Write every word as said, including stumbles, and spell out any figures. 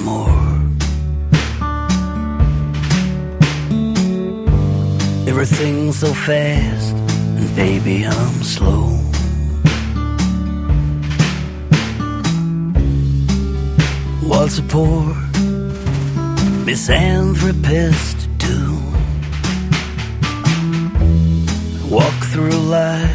anymore. Everything's so fast, and baby, I'm slow. What's a poor misanthropist do? Walk through life